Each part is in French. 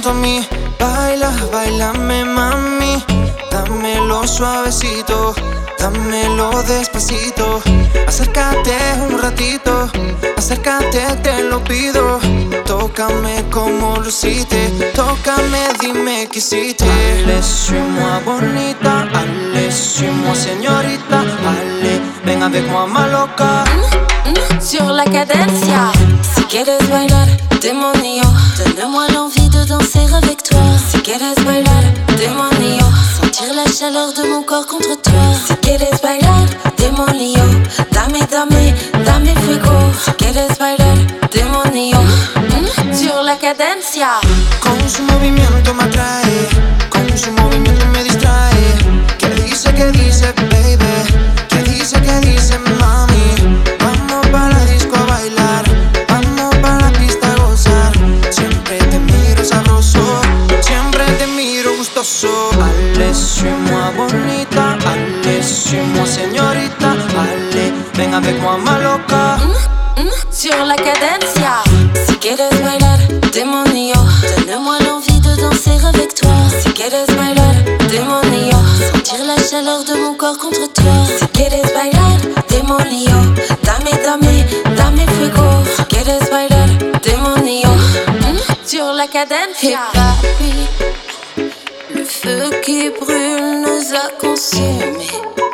junto a mí. Baila, bailame mami, dámelo suavecito, dámelo despacito. Acércate un ratito, acércate te lo pido. Tócame como lo hiciste, tócame, dime qué hiciste. Allez, suis-moi bonita, allez, suis-moi señorita, allez, ven avec moi ma loca. Sur la cadencia. Si quieres bailar, demonio, donne-moi l'envie de danser avec toi. Si quieres bailar, demonio, sentir la chaleur de mon corps contre toi. Si quieres bailar, demonio, dame, dame, dame fuego. Si quieres bailar, demonio, sur la cadencia. Con su movimiento me atrae, con su movimiento me distrae. ¿Qué dice, baby? ¿Qué dice, mami? Vamos para la disco a bailar, vamos para la pista a gozar. Siempre te miro sabroso, siempre te miro gustoso. Allez, suis-moi bonita, allez, suis-moi señorita, allez, ven avec moi ma loca. Sur la cadencia. Si quieres bailar, demonio, donne-moi l'envie de danser avec toi. Si quieres bailar, demonio, sentir la chaleur de mon corps contre toi. Si quieres bailar, demonio, dame, dame, dame fuego. Si quieres bailar, demonio, sur la cadencia. Hey papi, le feu qui brûle nous a consumés.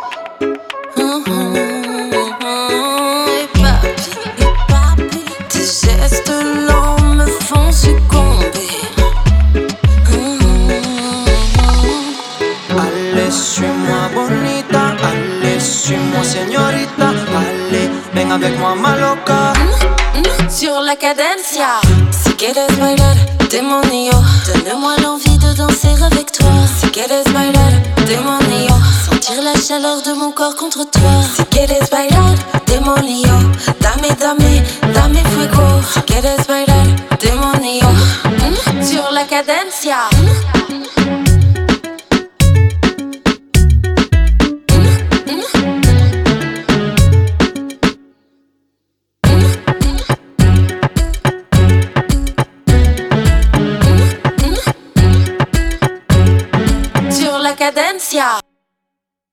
Suis-moi bonita, allez, suis-moi señorita, allez, ven avec moi ma loca. Sur la cadencia. Si quieres bailar, demonio, donne-moi l'envie de danser avec toi. Si quieres bailar, demonio, sentir la chaleur de mon corps contre toi. Si quieres bailar, demonio, dame, dame, dame fuego. Si quieres bailar, demonio, sur la cadencia.